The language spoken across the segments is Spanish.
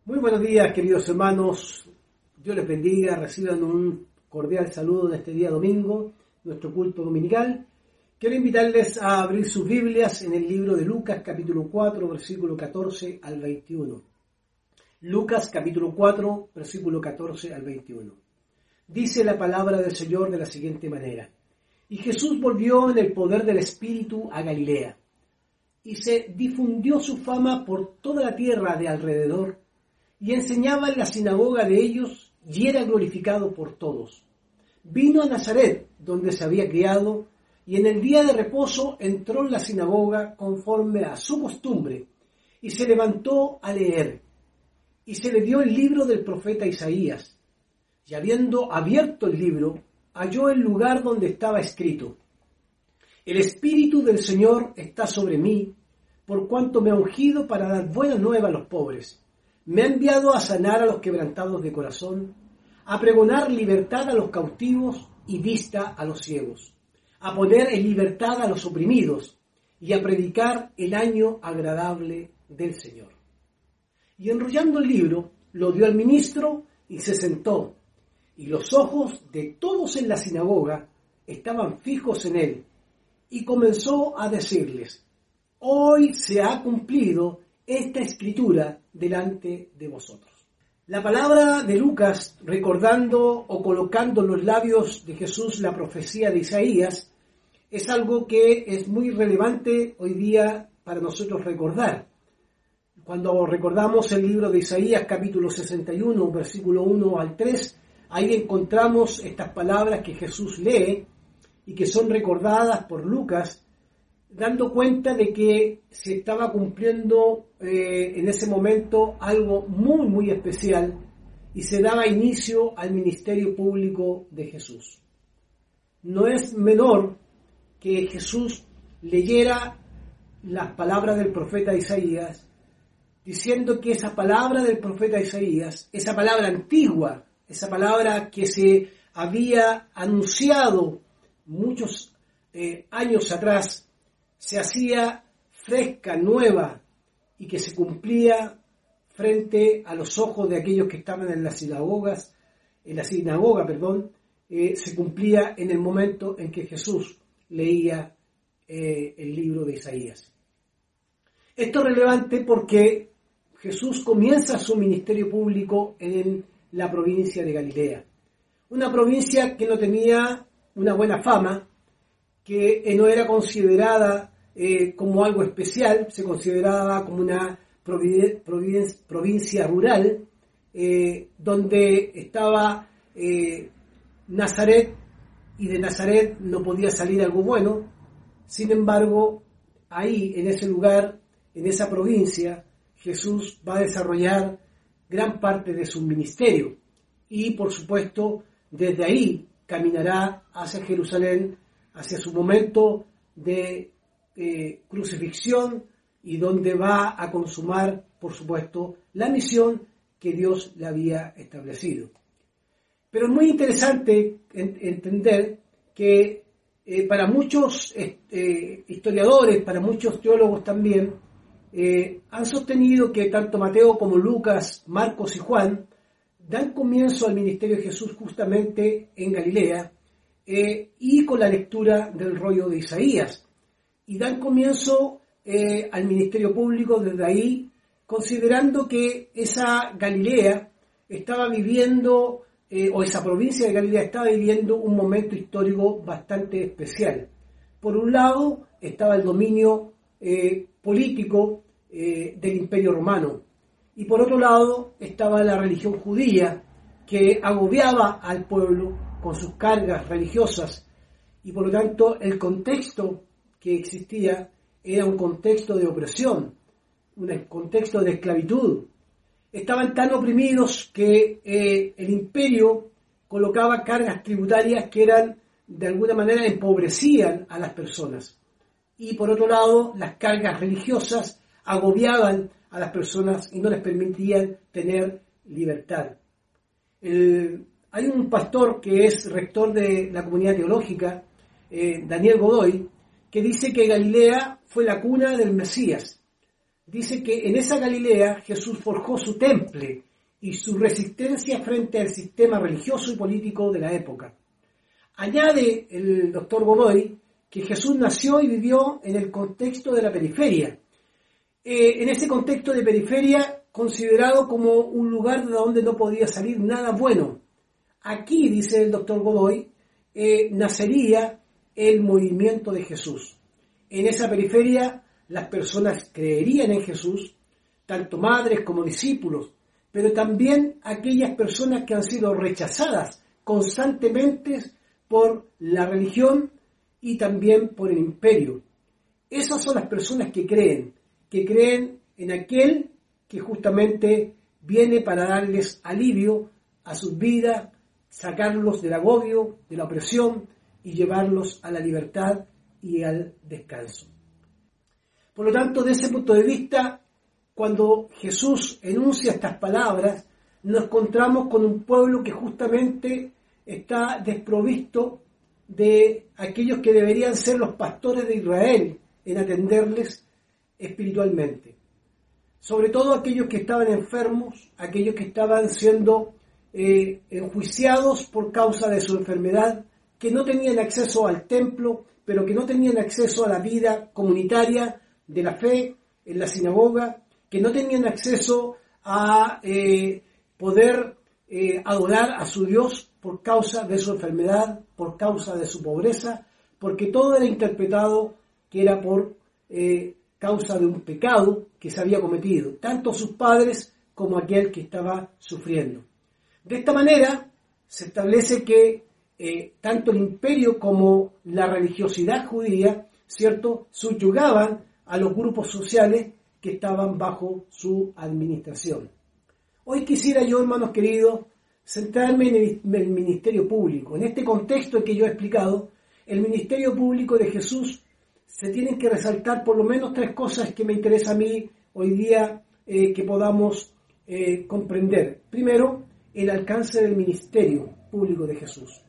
Muy buenos días, queridos hermanos. Dios les bendiga. Reciban un cordial saludo en este día domingo, nuestro culto dominical. Quiero invitarles a abrir sus Biblias en el libro de Lucas, capítulo 4, versículo 14 al 21. Lucas, capítulo 4, versículo 14 al 21. Dice la palabra del Señor de la siguiente manera: Y Jesús volvió en el poder del Espíritu a Galilea, y se difundió su fama por toda la tierra de alrededor, y enseñaba en la sinagoga de ellos, y era glorificado por todos. Vino a Nazaret, donde se había criado, y en el día de reposo entró en la sinagoga conforme a su costumbre, y se levantó a leer. Y se le dio el libro del profeta Isaías, y habiendo abierto el libro, halló el lugar donde estaba escrito: El Espíritu del Señor está sobre mí, por cuanto me ha ungido para dar buena nueva a los pobres. Me ha enviado a sanar a los quebrantados de corazón, a pregonar libertad a los cautivos y vista a los ciegos, a poner en libertad a los oprimidos y a predicar el año agradable del Señor. Y enrollando el libro, lo dio al ministro y se sentó, y los ojos de todos en la sinagoga estaban fijos en él, y comenzó a decirles: Hoy se ha cumplido esta escritura delante de vosotros. La palabra de Lucas, recordando o colocando en los labios de Jesús la profecía de Isaías, es algo que es muy relevante hoy día para nosotros recordar. Cuando recordamos el libro de Isaías, capítulo 61, versículo 1 al 3, ahí encontramos estas palabras que Jesús lee y que son recordadas por Lucas, dando cuenta de que se estaba cumpliendo en ese momento algo muy especial, y se daba inicio al ministerio público de Jesús. No es menor que Jesús leyera las palabras del profeta Isaías, diciendo que esa palabra del profeta Isaías, esa palabra antigua, esa palabra que se había anunciado muchos años atrás, se hacía fresca, nueva, y que se cumplía frente a los ojos de aquellos que estaban en las sinagogas, se cumplía en el momento en que Jesús leía el libro de Isaías. Esto es relevante porque Jesús comienza su ministerio público en la provincia de Galilea, una provincia que no tenía una buena fama, que no era considerada como algo especial, se consideraba como una provincia rural, donde estaba Nazaret, y de Nazaret no podía salir algo bueno. Sin embargo, ahí, en ese lugar, en esa provincia, Jesús va a desarrollar gran parte de su ministerio, y por supuesto, desde ahí caminará hacia Jerusalén, hacia su momento de crucifixión, y donde va a consumar, por supuesto, la misión que Dios le había establecido. Pero es muy interesante entender que para muchos historiadores, para muchos teólogos también, han sostenido que tanto Mateo como Lucas, Marcos y Juan dan comienzo al ministerio de Jesús justamente en Galilea, y con la lectura del rollo de Isaías, y dan comienzo al ministerio público desde ahí, considerando que esa Galilea estaba viviendo, o esa provincia de Galilea estaba viviendo un momento histórico bastante especial. Por un lado estaba el dominio político del Imperio Romano, y por otro lado estaba la religión judía, que agobiaba al pueblo con sus cargas religiosas, y por lo tanto el contexto que existía era un contexto de opresión, un contexto de esclavitud. Estaban tan oprimidos que el imperio colocaba cargas tributarias que de alguna manera empobrecían a las personas, y por otro lado las cargas religiosas agobiaban a las personas y no les permitían tener libertad. Hay un pastor que es rector de la comunidad teológica, Daniel Godoy, que dice que Galilea fue la cuna del Mesías. dice que en esa Galilea Jesús forjó su temple y su resistencia frente al sistema religioso y político de la época. Añade el doctor Godoy que Jesús nació y vivió en el contexto de la periferia. En ese contexto de periferia, considerado como un lugar de donde no podía salir nada bueno. Aquí, dice el doctor Godoy, nacería el movimiento de Jesús. En esa periferia, las personas creerían en Jesús, tanto madres como discípulos, pero también aquellas personas que han sido rechazadas constantemente por la religión y también por el imperio. Esas son las personas que creen en aquel que justamente viene para darles alivio a sus vidas, sacarlos del agobio, de la opresión y llevarlos a la libertad y al descanso. Por lo tanto, desde ese punto de vista, cuando Jesús enuncia estas palabras, nos encontramos con un pueblo que justamente está desprovisto de aquellos que deberían ser los pastores de Israel en atenderles espiritualmente. Sobre todo aquellos que estaban enfermos, aquellos que estaban siendo enjuiciados por causa de su enfermedad, que no tenían acceso al templo, pero que no tenían acceso a la vida comunitaria de la fe en la sinagoga, que no tenían acceso a poder adorar a su Dios por causa de su enfermedad, por causa de su pobreza, porque todo era interpretado que era por causa de un pecado que se había cometido, tanto sus padres como aquel que estaba sufriendo. De esta manera se establece que tanto el imperio como la religiosidad judía, ¿cierto?, subyugaban a los grupos sociales que estaban bajo su administración. Hoy quisiera yo, hermanos queridos, centrarme en el ministerio público. En este contexto que yo he explicado, el ministerio público de Jesús, se tienen que resaltar por lo menos 3 cosas que me interesa a mí hoy día que podamos comprender. Primero, el alcance del ministerio público de Jesús.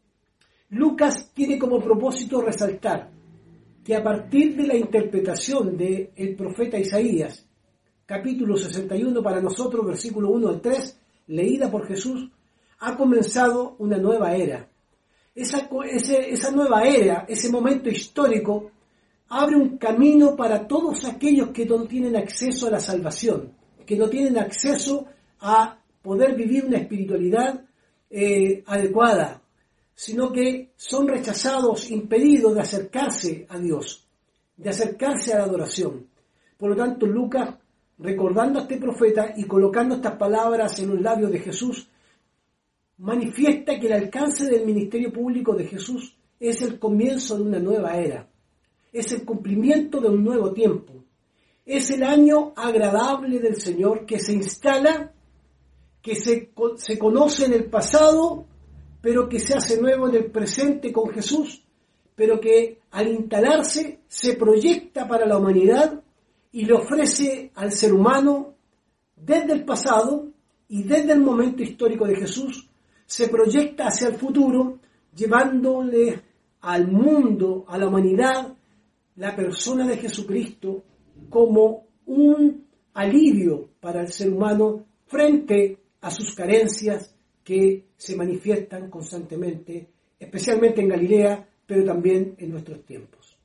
Lucas tiene como propósito resaltar que a partir de la interpretación del profeta Isaías, capítulo 61 para nosotros, versículo 1 al 3, leída por Jesús, ha comenzado una nueva era. Esa nueva era, ese momento histórico, abre un camino para todos aquellos que no tienen acceso a la salvación, que no tienen acceso a poder vivir una espiritualidad adecuada, sino que son rechazados, impedidos de acercarse a Dios, de acercarse a la adoración. Por lo tanto, Lucas, recordando a este profeta y colocando estas palabras en los labios de Jesús, manifiesta que el alcance del ministerio público de Jesús es el comienzo de una nueva era, es el cumplimiento de un nuevo tiempo, es el año agradable del Señor que se instala, que se conoce en el pasado, pero que se hace nuevo en el presente con Jesús, pero que al instalarse se proyecta para la humanidad y le ofrece al ser humano desde el pasado y desde el momento histórico de Jesús, se proyecta hacia el futuro, llevándole al mundo, a la humanidad, la persona de Jesucristo como un alivio para el ser humano frente a sus carencias que se manifiestan constantemente, especialmente en Galilea, pero también en nuestros tiempos.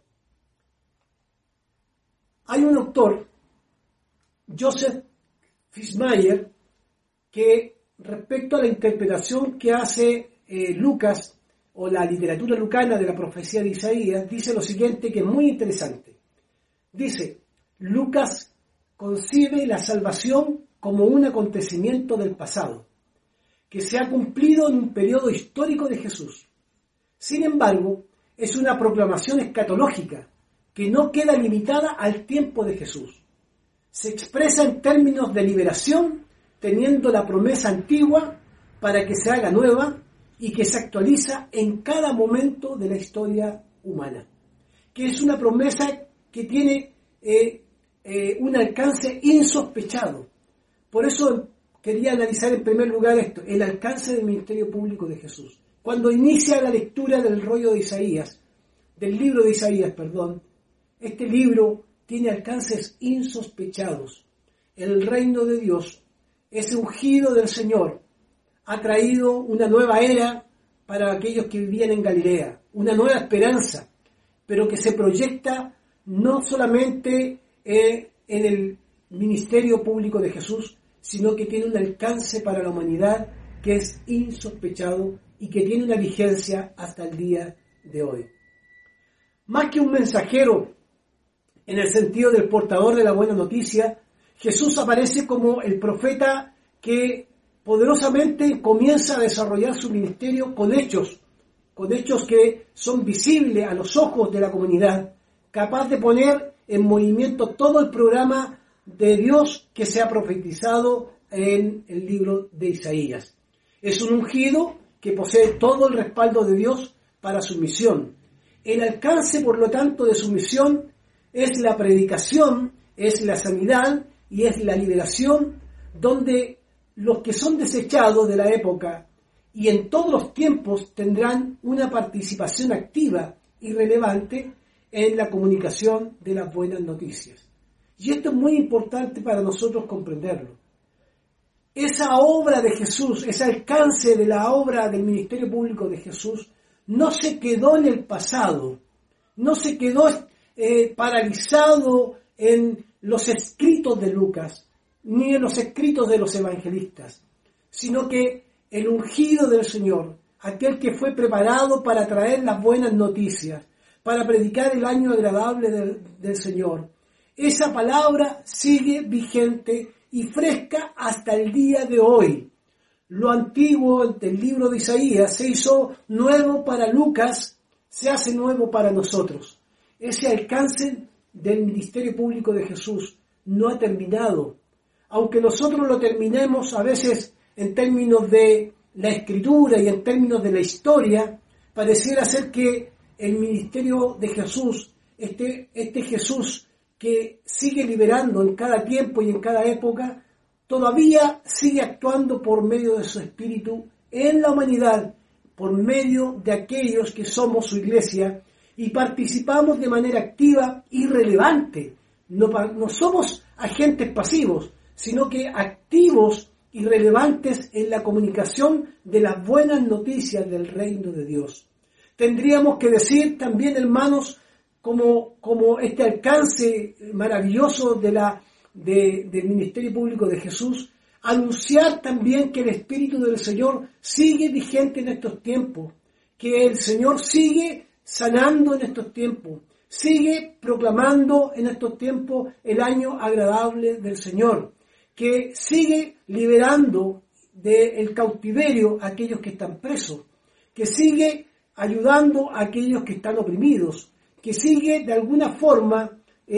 Hay un autor, Joseph Fitzmayer, que respecto a la interpretación que hace Lucas o la literatura lucana de la profecía de Isaías, dice lo siguiente que es muy interesante. Dice, Lucas concibe la salvación como un acontecimiento del pasado, que se ha cumplido en un periodo histórico de Jesús. Sin embargo, es una proclamación escatológica que no queda limitada al tiempo de Jesús. Se expresa en términos de liberación, teniendo la promesa antigua para que se haga nueva y que se actualiza en cada momento de la historia humana. Que es una promesa que tiene un alcance insospechado. Por eso quería analizar en primer lugar esto, el alcance del ministerio público de Jesús. Cuando inicia la lectura del rollo de Isaías, del libro de Isaías, este libro tiene alcances insospechados. El reino de Dios, ese ungido del Señor, ha traído una nueva era para aquellos que vivían en Galilea, una nueva esperanza, pero que se proyecta no solamente en el ministerio público de Jesús, sino que tiene un alcance para la humanidad que es insospechado y que tiene una vigencia hasta el día de hoy. Más que un mensajero en el sentido del portador de la buena noticia, Jesús aparece como el profeta que poderosamente comienza a desarrollar su ministerio con hechos que son visibles a los ojos de la comunidad, capaz de poner en movimiento todo el programa de Dios que se ha profetizado en el libro de Isaías. Es un ungido que posee todo el respaldo de Dios para su misión. El alcance, por lo tanto, de su misión es la predicación, es la sanidad y es la liberación, donde los que son desechados de la época y en todos los tiempos tendrán una participación activa y relevante en la comunicación de las buenas noticias. Y esto es muy importante para nosotros comprenderlo. Esa obra de Jesús, ese alcance de la obra del ministerio público de Jesús, no se quedó en el pasado, no se quedó paralizado en los escritos de Lucas, ni en los escritos de los evangelistas, sino que el ungido del Señor, aquel que fue preparado para traer las buenas noticias, para predicar el año agradable del Señor, esa palabra sigue vigente y fresca hasta el día de hoy. Lo antiguo del libro de Isaías se hizo nuevo para Lucas, se hace nuevo para nosotros. Ese alcance del ministerio público de Jesús no ha terminado. Aunque nosotros lo terminemos a veces en términos de la escritura y en términos de la historia, pareciera ser que el ministerio de Jesús, este Jesús que sigue liberando en cada tiempo y en cada época, todavía sigue actuando por medio de su Espíritu en la humanidad, por medio de aquellos que somos su iglesia y participamos de manera activa y relevante. No somos agentes pasivos, sino que activos y relevantes en la comunicación de las buenas noticias del reino de Dios. Tendríamos que decir también, hermanos, como este alcance maravilloso del ministerio público de Jesús, anunciar también que el Espíritu del Señor sigue vigente en estos tiempos, que el Señor sigue sanando en estos tiempos, sigue proclamando en estos tiempos el año agradable del Señor, que sigue liberando del cautiverio a aquellos que están presos, que sigue ayudando a aquellos que están oprimidos, que sigue de alguna forma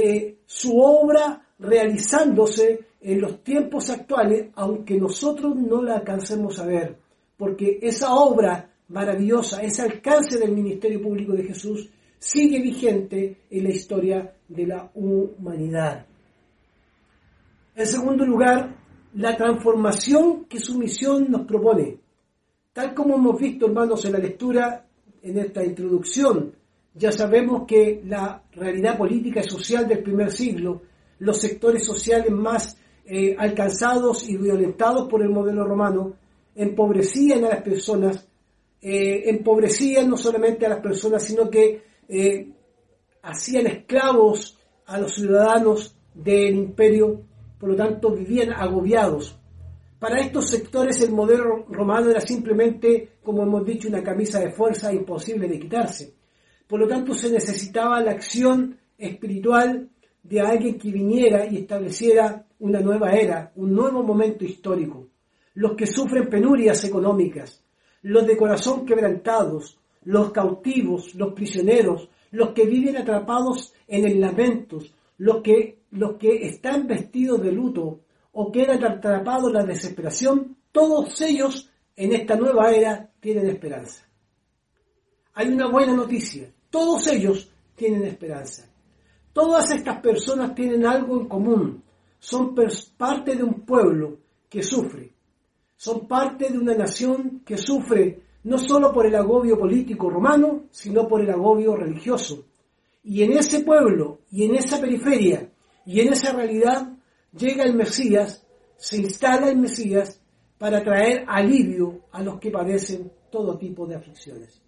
su obra realizándose en los tiempos actuales, aunque nosotros no la alcancemos a ver, porque esa obra maravillosa, ese alcance del ministerio público de Jesús sigue vigente en la historia de la humanidad. En segundo lugar, la transformación que su misión nos propone. Tal como hemos visto, hermanos, en la lectura, en esta introducción, ya sabemos que la realidad política y social del primer siglo, los sectores sociales más alcanzados y violentados por el modelo romano, empobrecían a las personas, empobrecían no solamente a las personas, sino que hacían esclavos a los ciudadanos del imperio, por lo tanto vivían agobiados. Para estos sectores el modelo romano era simplemente, como hemos dicho, una camisa de fuerza imposible de quitarse. Por lo tanto, se necesitaba la acción espiritual de alguien que viniera y estableciera una nueva era, un nuevo momento histórico. Los que sufren penurias económicas, los de corazón quebrantados, los cautivos, los prisioneros, los que viven atrapados en el lamento, los que están vestidos de luto o quedan atrapados en la desesperación, todos ellos en esta nueva era tienen esperanza. Hay una buena noticia. Todos ellos tienen esperanza. Todas estas personas tienen algo en común. Son parte de un pueblo que sufre. Son parte de una nación que sufre no solo por el agobio político romano, sino por el agobio religioso. Y en ese pueblo, y en esa periferia, y en esa realidad, llega el Mesías, se instala el Mesías para traer alivio a los que padecen todo tipo de aflicciones.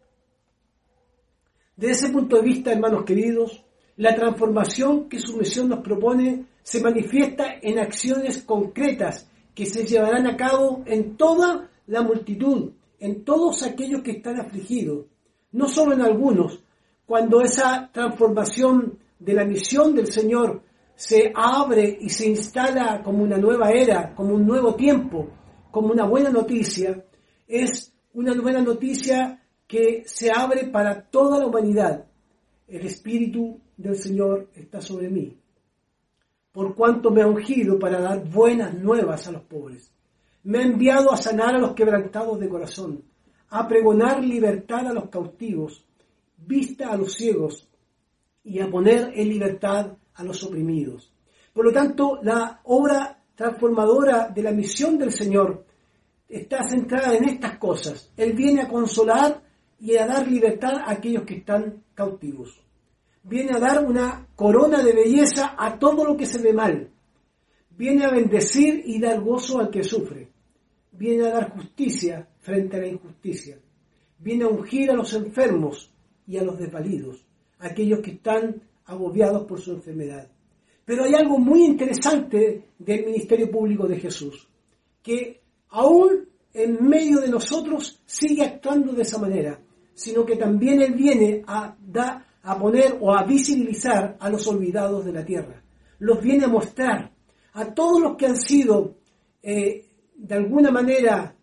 Desde ese punto de vista, hermanos queridos, la transformación que su misión nos propone se manifiesta en acciones concretas que se llevarán a cabo en toda la multitud, en todos aquellos que están afligidos, no solo en algunos. Cuando esa transformación de la misión del Señor se abre y se instala como una nueva era, como un nuevo tiempo, como una buena noticia, es una buena noticia que se abre para toda la humanidad. El Espíritu del Señor está sobre mí, por cuanto me ha ungido para dar buenas nuevas a los pobres. Me ha enviado a sanar a los quebrantados de corazón, a pregonar libertad a los cautivos, vista a los ciegos y a poner en libertad a los oprimidos. Por lo tanto, la obra transformadora de la misión del Señor está centrada en estas cosas. Él viene a consolar y a dar libertad a aquellos que están cautivos. Viene a dar una corona de belleza a todo lo que se ve mal. Viene a bendecir y dar gozo al que sufre. Viene a dar justicia frente a la injusticia. Viene a ungir a los enfermos y a los desvalidos, aquellos que están agobiados por su enfermedad. Pero hay algo muy interesante del ministerio público de Jesús, que aún en medio de nosotros sigue actuando de esa manera, sino que también Él viene a poner o a visibilizar a los olvidados de la tierra. Los viene a mostrar a todos los que han sido de alguna manera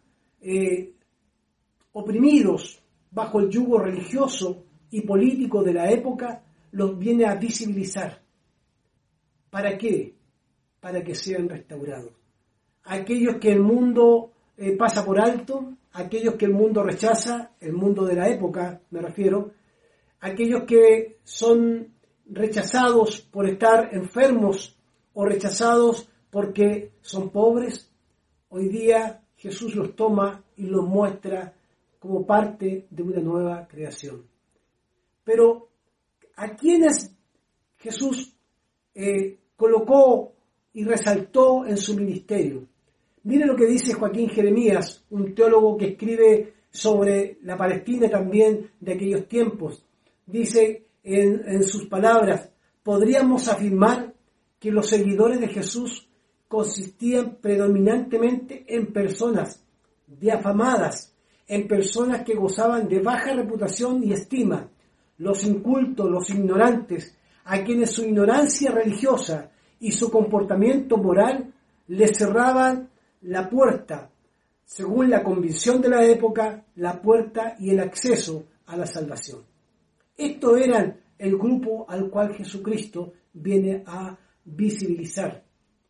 oprimidos bajo el yugo religioso y político de la época, los viene a visibilizar. ¿Para qué? Para que sean restaurados. Aquellos que el mundo pasa por alto, aquellos que el mundo rechaza, el mundo de la época me refiero, aquellos que son rechazados por estar enfermos o rechazados porque son pobres, hoy día Jesús los toma y los muestra como parte de una nueva creación. Pero ¿a quiénes Jesús colocó y resaltó en su ministerio? Miren lo que dice Joaquín Jeremías, un teólogo que escribe sobre la Palestina también de aquellos tiempos. Dice en sus palabras: podríamos afirmar que los seguidores de Jesús consistían predominantemente en personas diafamadas, en personas que gozaban de baja reputación y estima, los incultos, los ignorantes, a quienes su ignorancia religiosa y su comportamiento moral les cerraban la puerta, según la convicción de la época, la puerta y el acceso a la salvación. Esto era el grupo al cual Jesucristo viene a visibilizar.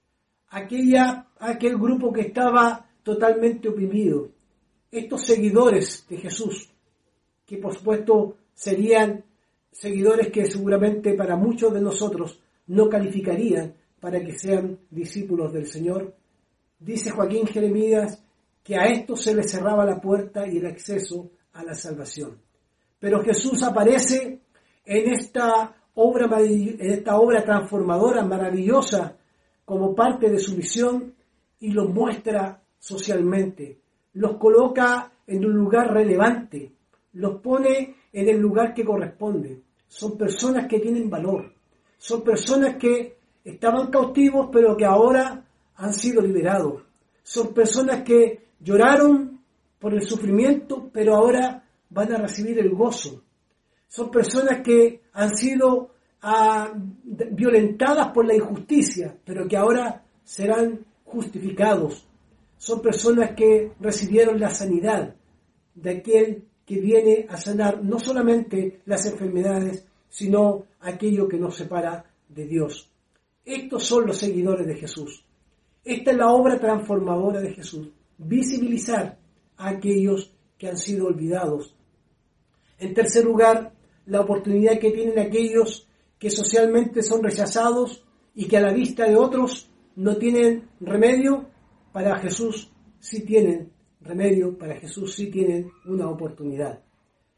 Aquel grupo que estaba totalmente oprimido. Estos seguidores de Jesús, que por supuesto serían seguidores que seguramente para muchos de nosotros no calificarían para que sean discípulos del Señor. Dice Joaquín Jeremías que a estos se les cerraba la puerta y el acceso a la salvación. Pero Jesús aparece en esta obra transformadora, maravillosa, como parte de su misión, y los muestra socialmente. Los coloca en un lugar relevante, los pone en el lugar que corresponde. Son personas que tienen valor, son personas que estaban cautivos pero que ahora han sido liberados. Son personas que lloraron por el sufrimiento pero ahora van a recibir el gozo. Son personas que han sido violentadas por la injusticia pero que ahora serán justificados. Son personas que recibieron la sanidad de aquel que viene a sanar no solamente las enfermedades, sino aquello que nos separa de Dios. Estos son los seguidores de Jesús. Esta es la obra transformadora de Jesús, visibilizar a aquellos que han sido olvidados. En tercer lugar, la oportunidad que tienen aquellos que socialmente son rechazados y que a la vista de otros no tienen remedio. Para Jesús sí tienen remedio, para Jesús sí tienen una oportunidad.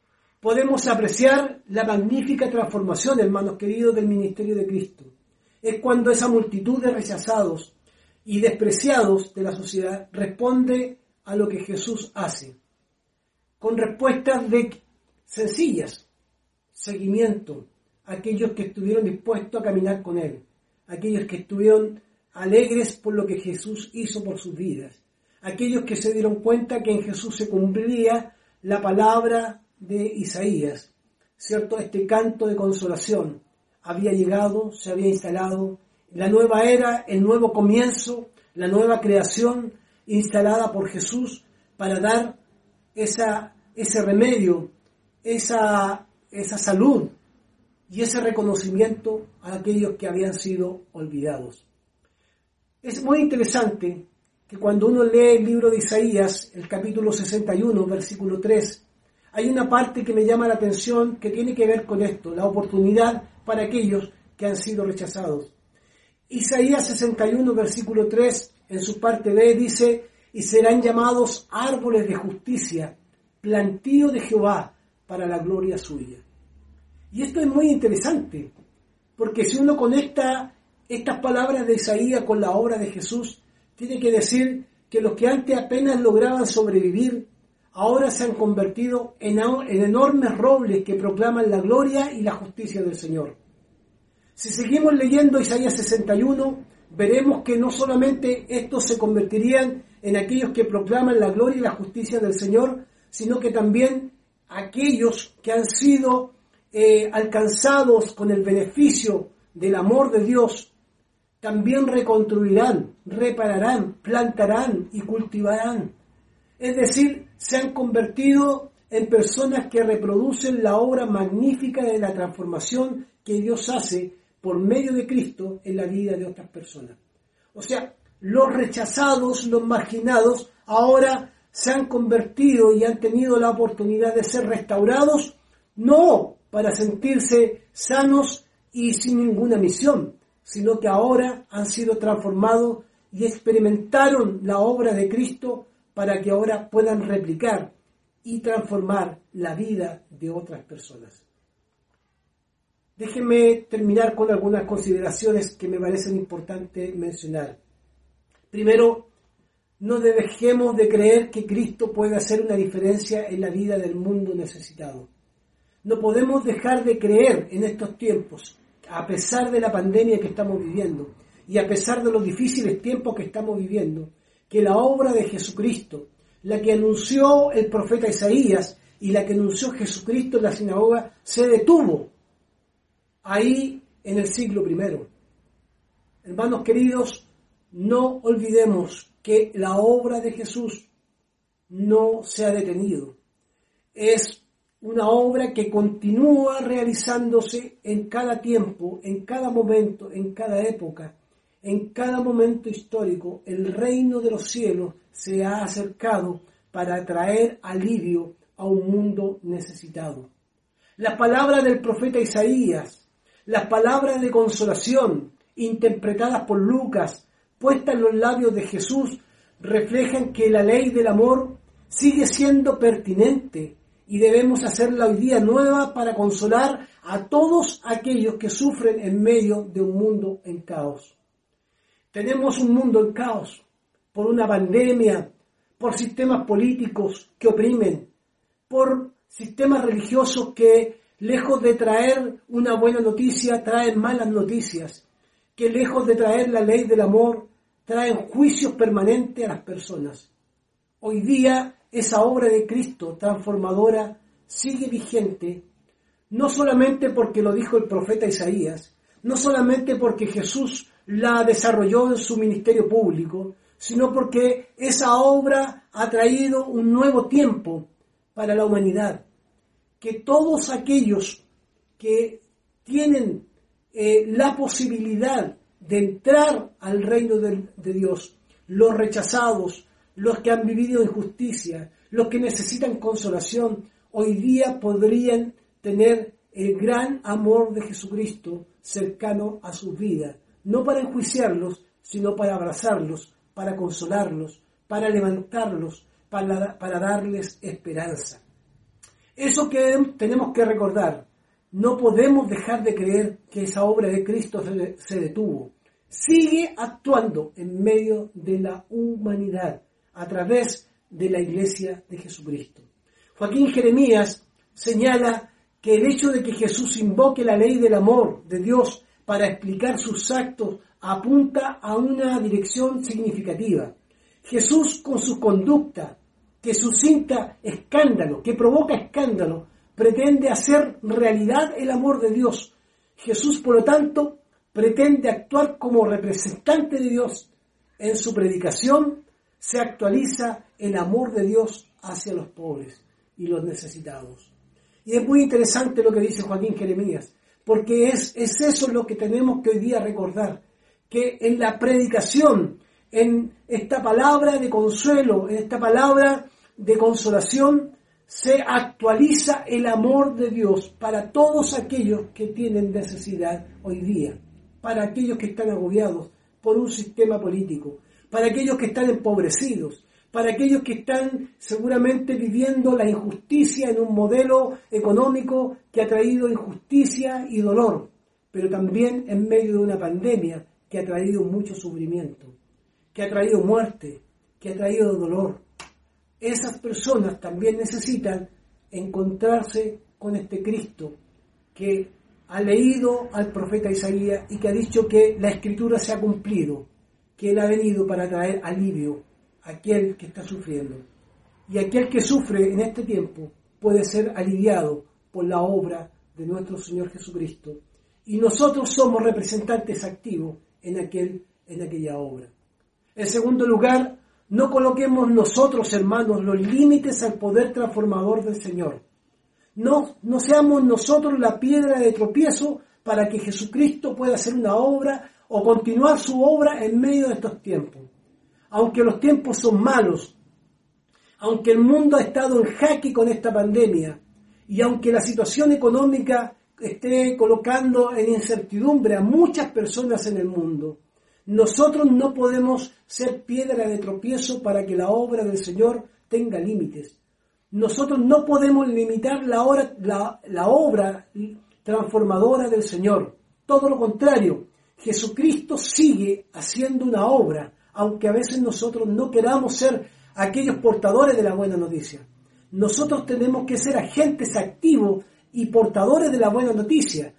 podemos apreciar la magnífica transformación, hermanos queridos, del ministerio de Cristo. Es cuando esa multitud de rechazados y despreciados de la sociedad responde a lo que Jesús hace, con respuestas sencillas, seguimiento a aquellos que estuvieron dispuestos a caminar con Él, aquellos que estuvieron alegres por lo que Jesús hizo por sus vidas, aquellos que se dieron cuenta que en Jesús se cumplía la palabra de Isaías, ¿cierto? Este canto de consolación había llegado, se había instalado, la nueva era, el nuevo comienzo, la nueva creación instalada por Jesús para dar ese remedio, esa salud y ese reconocimiento a aquellos que habían sido olvidados. Es muy interesante que cuando uno lee el libro de Isaías, el capítulo 61, versículo 3, hay una parte que me llama la atención que tiene que ver con esto, la oportunidad para aquellos que han sido rechazados. Isaías 61, versículo 3, en su parte B, dice: y serán llamados árboles de justicia, plantío de Jehová, para la gloria suya. Y esto es muy interesante, porque si uno conecta estas palabras de Isaías con la obra de Jesús, tiene que decir que los que antes apenas lograban sobrevivir, ahora se han convertido en enormes robles que proclaman la gloria y la justicia del Señor. Si seguimos leyendo Isaías 61, veremos que no solamente estos se convertirían en aquellos que proclaman la gloria y la justicia del Señor, sino que también aquellos que han sido alcanzados con el beneficio del amor de Dios, también reconstruirán, repararán, plantarán y cultivarán. Es decir, se han convertido en personas que reproducen la obra magnífica de la transformación que Dios hace por medio de Cristo en la vida de otras personas. O sea, los rechazados, los marginados, ahora se han convertido y han tenido la oportunidad de ser restaurados, no para sentirse sanos y sin ninguna misión, sino que ahora han sido transformados y experimentaron la obra de Cristo para que ahora puedan replicar y transformar la vida de otras personas. Déjenme terminar con algunas consideraciones que me parecen importantes mencionar. Primero, no dejemos de creer que Cristo puede hacer una diferencia en la vida del mundo necesitado. No podemos dejar de creer en estos tiempos, a pesar de la pandemia que estamos viviendo y a pesar de los difíciles tiempos que estamos viviendo, que la obra de Jesucristo, la que anunció el profeta Isaías y la que anunció Jesucristo en la sinagoga, se detuvo ahí en el siglo I. Hermanos queridos, no olvidemos que la obra de Jesús no se ha detenido. Es una obra que continúa realizándose en cada tiempo, en cada momento, en cada época, en cada momento histórico. El reino de los cielos se ha acercado para traer alivio a un mundo necesitado. Las palabras del profeta Isaías, las palabras de consolación interpretadas por Lucas, puestas en los labios de Jesús, reflejan que la ley del amor sigue siendo pertinente y debemos hacerla hoy día nueva para consolar a todos aquellos que sufren en medio de un mundo en caos. Tenemos un mundo en caos por una pandemia, por sistemas políticos que oprimen, por sistemas religiosos que, lejos de traer una buena noticia, traen malas noticias, que lejos de traer la ley del amor, traen juicios permanentes a las personas. Hoy día esa obra de Cristo transformadora sigue vigente, no solamente porque lo dijo el profeta Isaías, no solamente porque Jesús la desarrolló en su ministerio público, sino porque esa obra ha traído un nuevo tiempo para la humanidad. Que todos aquellos que tienen la posibilidad de entrar al reino de Dios, los rechazados, los que han vivido injusticia, los que necesitan consolación, hoy día podrían tener el gran amor de Jesucristo cercano a sus vidas, no para enjuiciarlos, sino para abrazarlos, para consolarlos, para levantarlos, para darles esperanza. Eso que tenemos que recordar. No podemos dejar de creer que esa obra de Cristo se detuvo. Sigue actuando en medio de la humanidad a través de la Iglesia de Jesucristo. Joaquín Jeremías señala que el hecho de que Jesús invoque la ley del amor de Dios para explicar sus actos apunta a una dirección significativa. Jesús, con su conducta, que suscita escándalo, que provoca escándalo, pretende hacer realidad el amor de Dios. Jesús, por lo tanto, pretende actuar como representante de Dios. En su predicación se actualiza el amor de Dios hacia los pobres y los necesitados. Y es muy interesante lo que dice Joaquín Jeremías, porque es eso lo que tenemos que hoy día recordar, que en la predicación, en esta palabra de consuelo, en esta palabra de consolación, se actualiza el amor de Dios para todos aquellos que tienen necesidad hoy día, para aquellos que están agobiados por un sistema político, para aquellos que están empobrecidos, para aquellos que están seguramente viviendo la injusticia en un modelo económico que ha traído injusticia y dolor, pero también en medio de una pandemia que ha traído mucho sufrimiento, que ha traído muerte, que ha traído dolor. Esas personas también necesitan encontrarse con este Cristo que ha leído al profeta Isaías y que ha dicho que la Escritura se ha cumplido, que Él ha venido para traer alivio a aquel que está sufriendo. Y aquel que sufre en este tiempo puede ser aliviado por la obra de nuestro Señor Jesucristo. Y nosotros somos representantes activos en aquella obra. En segundo lugar, no coloquemos nosotros, hermanos, los límites al poder transformador del Señor. No seamos nosotros la piedra de tropiezo para que Jesucristo pueda hacer una obra o continuar su obra en medio de estos tiempos. Aunque los tiempos son malos, aunque el mundo ha estado en jaque con esta pandemia y aunque la situación económica esté colocando en incertidumbre a muchas personas en el mundo, nosotros no podemos ser piedra de tropiezo para que la obra del Señor tenga límites. Nosotros no podemos limitar la obra transformadora del Señor. Todo lo contrario, Jesucristo sigue haciendo una obra, aunque a veces nosotros no queramos ser aquellos portadores de la buena noticia. Nosotros tenemos que ser agentes activos y portadores de la buena noticia.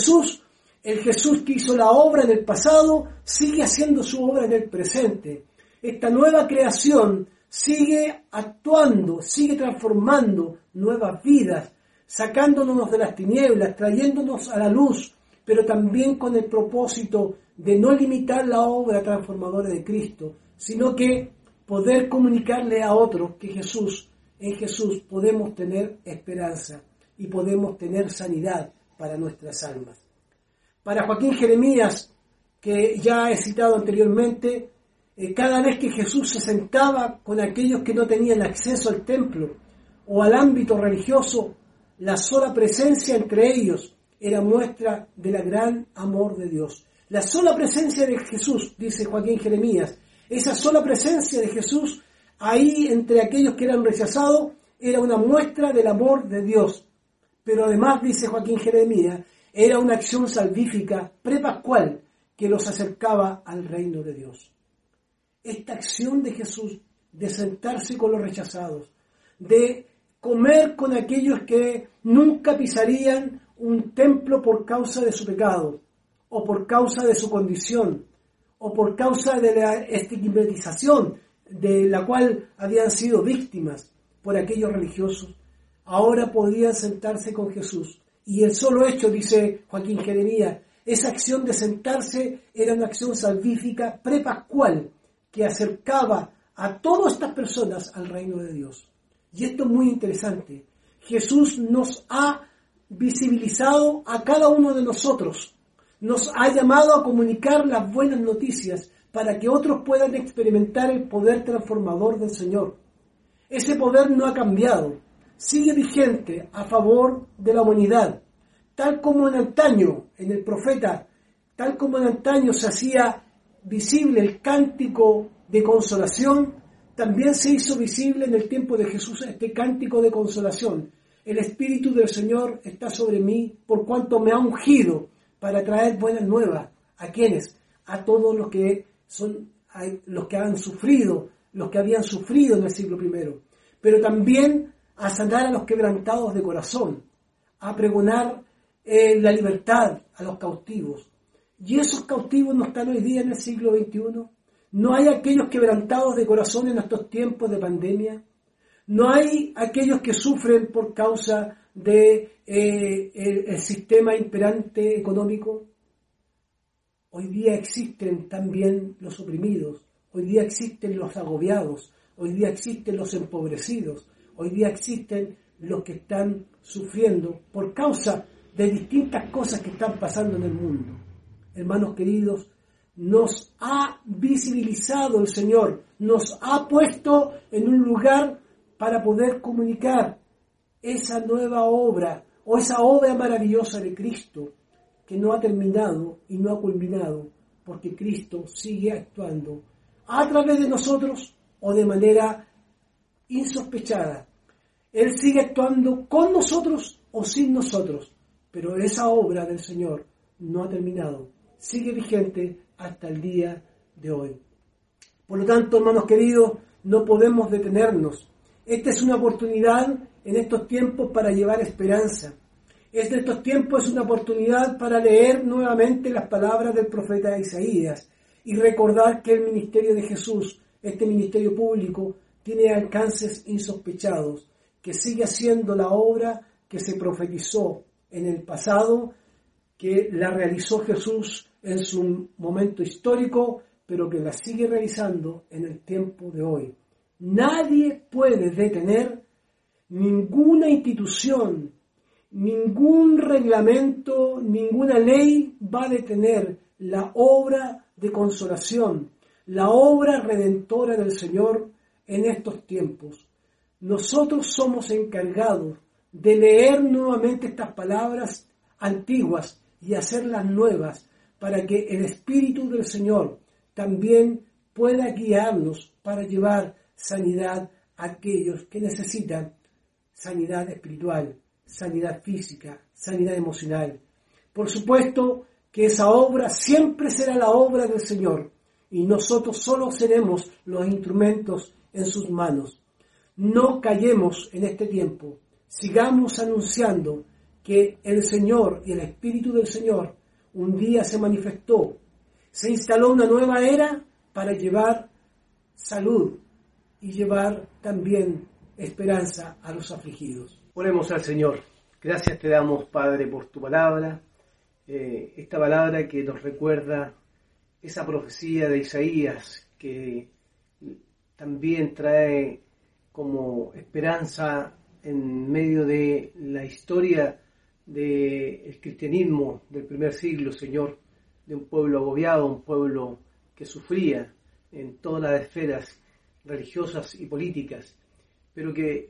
El Jesús que hizo la obra en el pasado, sigue haciendo su obra en el presente. Esta nueva creación sigue actuando, sigue transformando nuevas vidas, sacándonos de las tinieblas, trayéndonos a la luz, pero también con el propósito de no limitar la obra transformadora de Cristo, sino que poder comunicarle a otros que en Jesús podemos tener esperanza y podemos tener sanidad para nuestras almas. Para Joaquín Jeremías, que ya he citado anteriormente, cada vez que Jesús se sentaba con aquellos que no tenían acceso al templo o al ámbito religioso, la sola presencia entre ellos era muestra del gran amor de Dios. La sola presencia de Jesús, dice Joaquín Jeremías, esa sola presencia de Jesús ahí entre aquellos que eran rechazados era una muestra del amor de Dios. Pero además, dice Joaquín Jeremías, era una acción salvífica prepascual que los acercaba al reino de Dios. Esta acción de Jesús de sentarse con los rechazados, de comer con aquellos que nunca pisarían un templo por causa de su pecado, o por causa de su condición, o por causa de la estigmatización de la cual habían sido víctimas por aquellos religiosos, ahora podían sentarse con Jesús. Y el solo hecho, dice Joaquín Jeremías, esa acción de sentarse era una acción salvífica prepascual que acercaba a todas estas personas al reino de Dios. Y esto es muy interesante. Jesús nos ha visibilizado a cada uno de nosotros. Nos ha llamado a comunicar las buenas noticias para que otros puedan experimentar el poder transformador del Señor. Ese poder no ha cambiado. Sigue vigente a favor de la humanidad, tal como en antaño, en el profeta, tal como en antaño se hacía visible el cántico de consolación, también se hizo visible en el tiempo de Jesús este cántico de consolación, El Espíritu del Señor está sobre mí, por cuanto me ha ungido para traer buenas nuevas. ¿A quiénes? A todos los que han sufrido, los que habían sufrido en el siglo I. Pero también a sanar a los quebrantados de corazón, a pregonar la libertad a los cautivos. ¿Y esos cautivos no están hoy día en el siglo XXI? ¿No hay aquellos quebrantados de corazón en estos tiempos de pandemia? ¿No hay aquellos que sufren por causa del sistema imperante económico? Hoy día existen también los oprimidos, hoy día existen los agobiados, hoy día existen los empobrecidos, hoy día existen los que están sufriendo por causa de distintas cosas que están pasando en el mundo. Hermanos queridos, nos ha visibilizado el Señor, nos ha puesto en un lugar para poder comunicar esa nueva obra o esa obra maravillosa de Cristo que no ha terminado y no ha culminado, porque Cristo sigue actuando a través de nosotros o de manera insospechada. Él sigue actuando con nosotros o sin nosotros, pero esa obra del Señor no ha terminado, sigue vigente hasta el día de hoy. Por lo tanto, hermanos queridos, no podemos detenernos. Esta es una oportunidad en estos tiempos para llevar esperanza. Estos tiempos es una oportunidad para leer nuevamente las palabras del profeta Isaías y recordar que el ministerio de Jesús, este ministerio público, tiene alcances insospechados, que sigue haciendo la obra que se profetizó en el pasado, que la realizó Jesús en su momento histórico, pero que la sigue realizando en el tiempo de hoy. Nadie puede detener, ninguna institución, ningún reglamento, ninguna ley va a detener la obra de consolación, la obra redentora del Señor en estos tiempos. Nosotros somos encargados de leer nuevamente estas palabras antiguas y hacerlas nuevas para que el Espíritu del Señor también pueda guiarnos para llevar sanidad a aquellos que necesitan sanidad espiritual, sanidad física, sanidad emocional. Por supuesto que esa obra siempre será la obra del Señor y nosotros solo seremos los instrumentos en sus manos. No callemos en este tiempo, sigamos anunciando que el Señor y el Espíritu del Señor un día se manifestó, se instaló una nueva era para llevar salud y llevar también esperanza a los afligidos. Oremos al Señor. Gracias te damos, Padre, por tu palabra, esta palabra que nos recuerda esa profecía de Isaías que también trae como esperanza en medio de la historia del cristianismo del primer siglo, Señor, de un pueblo agobiado, un pueblo que sufría en todas las esferas religiosas y políticas, pero que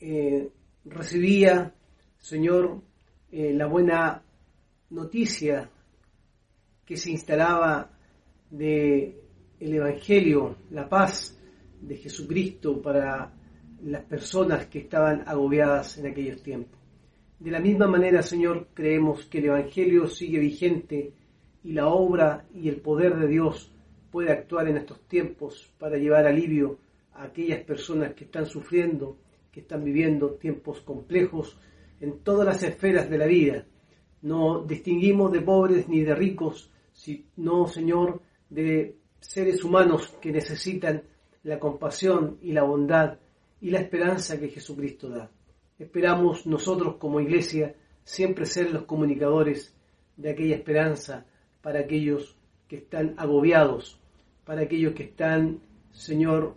recibía, Señor, la buena noticia que se instalaba de el Evangelio, la paz de Jesucristo para las personas que estaban agobiadas en aquellos tiempos. De la misma manera, Señor, creemos que el Evangelio sigue vigente y la obra y el poder de Dios puede actuar en estos tiempos para llevar alivio a aquellas personas que están sufriendo, que están viviendo tiempos complejos en todas las esferas de la vida. No distinguimos de pobres ni de ricos, sino, Señor, de seres humanos que necesitan la compasión y la bondad y la esperanza que Jesucristo da. Esperamos nosotros como iglesia siempre ser los comunicadores de aquella esperanza para aquellos que están agobiados, para aquellos que están, Señor,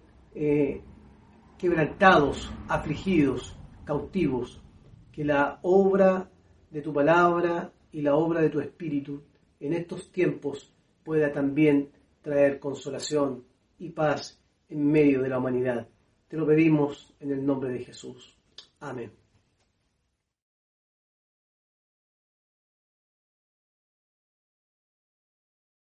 quebrantados, afligidos, cautivos. Que la obra de tu palabra y la obra de tu Espíritu en estos tiempos pueda también traer consolación y paz en medio de la humanidad. Te lo pedimos en el nombre de Jesús. Amén.